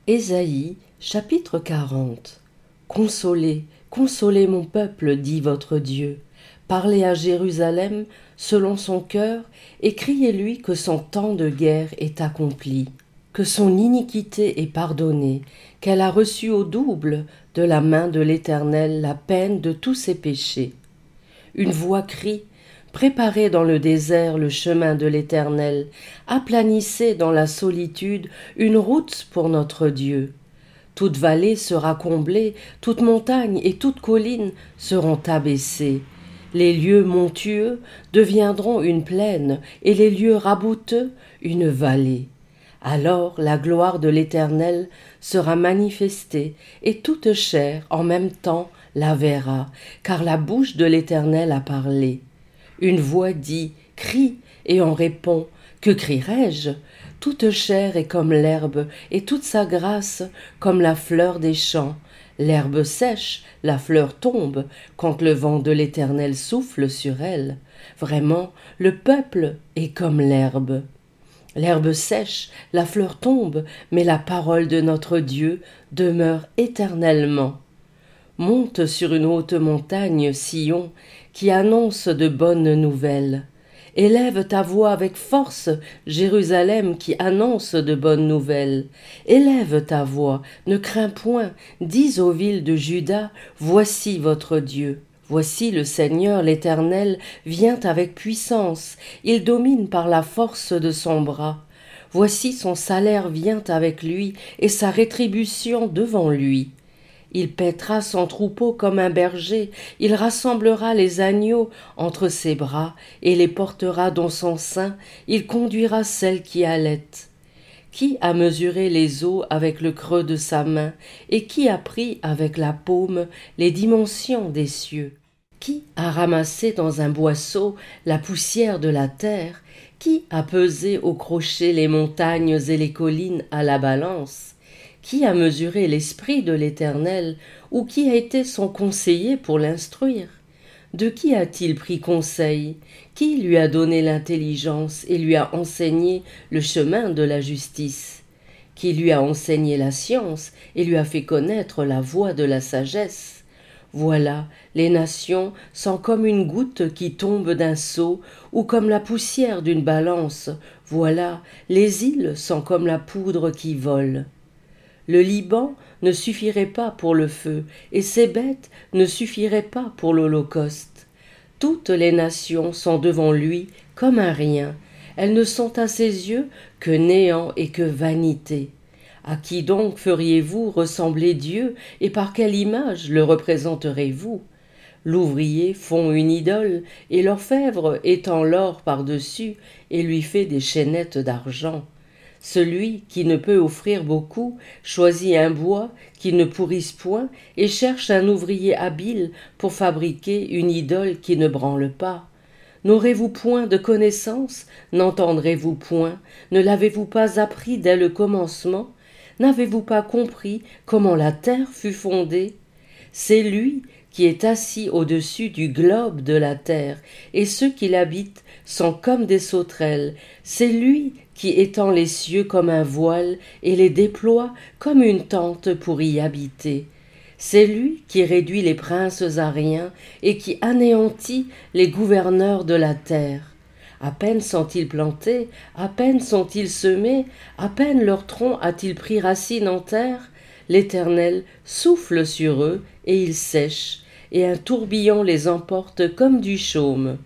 Ésaïe, chapitre 40. Consolez, consolez mon peuple, dit votre Dieu. Parlez à Jérusalem selon son cœur, et criez-lui que son temps de guerre est accompli, que son iniquité est pardonnée, qu'elle a reçu au double de la main de l'Éternel la peine de tous ses péchés. Une voix crie: préparez dans le désert le chemin de l'Éternel, aplanissez dans la solitude une route pour notre Dieu. Toute vallée sera comblée, toute montagne et toute colline seront abaissées. Les lieux montueux deviendront une plaine, et les lieux rabouteux une vallée. Alors la gloire de l'Éternel sera manifestée, et toute chair en même temps la verra, car la bouche de l'Éternel a parlé. Une voix dit: crie, et on répond: que crierai-je? Toute chair est comme l'herbe, et toute sa grâce comme la fleur des champs. L'herbe sèche, la fleur tombe, quand le vent de l'Éternel souffle sur elle. Vraiment, le peuple est comme l'herbe. L'herbe sèche, la fleur tombe, mais la parole de notre Dieu demeure éternellement. Monte sur une haute montagne, Sion, qui annonce de bonnes nouvelles. Élève ta voix avec force, Jérusalem, qui annonce de bonnes nouvelles. Élève ta voix, ne crains point, dis aux villes de Juda: voici votre Dieu. Voici le Seigneur l'Éternel vient avec puissance, il domine par la force de son bras. Voici son salaire vient avec lui, et sa rétribution devant lui. Il paîtra son troupeau comme un berger, il rassemblera les agneaux entre ses bras et les portera dans son sein, il conduira celles qui allaitent. Qui a mesuré les eaux avec le creux de sa main, et qui a pris avec la paume les dimensions des cieux? Qui a ramassé dans un boisseau la poussière de la terre? Qui a pesé au crochet les montagnes et les collines à la balance? Qui a mesuré l'esprit de l'Éternel, ou qui a été son conseiller pour l'instruire? De qui a-t-il pris conseil? Qui lui a donné l'intelligence et lui a enseigné le chemin de la justice? Qui lui a enseigné la science et lui a fait connaître la voie de la sagesse? Voilà, les nations sont comme une goutte qui tombe d'un seau, ou comme la poussière d'une balance. Voilà, les îles sont comme la poudre qui vole. Le Liban ne suffirait pas pour le feu, et ses bêtes ne suffiraient pas pour l'holocauste. Toutes les nations sont devant lui comme un rien, elles ne sont à ses yeux que néant et que vanité. À qui donc feriez-vous ressembler Dieu, et par quelle image le représenterez-vous? L'ouvrier fond une idole, et l'orfèvre étend l'or par-dessus, et lui fait des chaînettes d'argent. Celui qui ne peut offrir beaucoup choisit un bois qui ne pourrisse point et cherche un ouvrier habile pour fabriquer une idole qui ne branle pas. N'aurez-vous point de connaissance? N'entendrez-vous point? Ne l'avez-vous pas appris dès le commencement? N'avez-vous pas compris comment la terre fut fondée? C'est lui qui est assis au-dessus du globe de la terre, et ceux qui l'habitent sont comme des sauterelles. C'est lui qui étend les cieux comme un voile et les déploie comme une tente pour y habiter. C'est lui qui réduit les princes à rien et qui anéantit les gouverneurs de la terre. À peine sont-ils plantés, à peine sont-ils semés, à peine leur tronc a-t-il pris racine en terre, l'Éternel souffle sur eux et ils sèchent, et un tourbillon les emporte comme du chaume.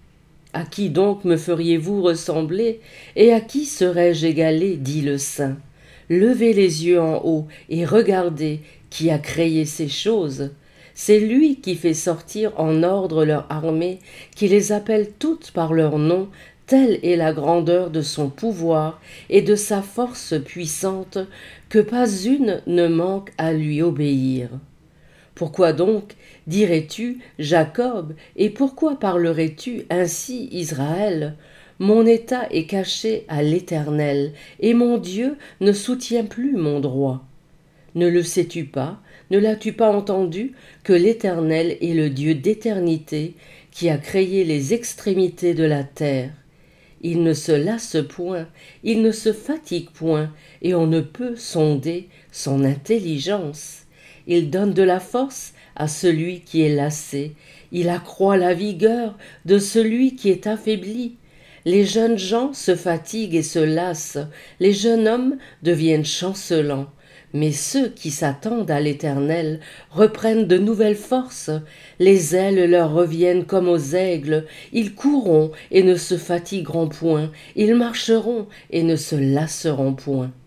À qui donc me feriez-vous ressembler, et à qui serais-je égalé, dit le Saint? Levez les yeux en haut et regardez qui a créé ces choses. C'est lui qui fait sortir en ordre leur armée, qui les appelle toutes par leur nom, telle est la grandeur de son pouvoir et de sa force puissante, que pas une ne manque à lui obéir. Pourquoi donc dirais-tu Jacob, et pourquoi parlerais-tu ainsi Israël? Mon état est caché à l'Éternel, et mon Dieu ne soutient plus mon droit. Ne le sais-tu pas, ne l'as-tu pas entendu, que l'Éternel est le Dieu d'éternité, qui a créé les extrémités de la terre? Il ne se lasse point, il ne se fatigue point, et on ne peut sonder son intelligence. Il donne de la force à celui qui est lassé, il accroît la vigueur de celui qui est affaibli. Les jeunes gens se fatiguent et se lassent, les jeunes hommes deviennent chancelants. Mais ceux qui s'attendent à l'Éternel reprennent de nouvelles forces, les ailes leur reviennent comme aux aigles, ils courront et ne se fatigueront point, ils marcheront et ne se lasseront point.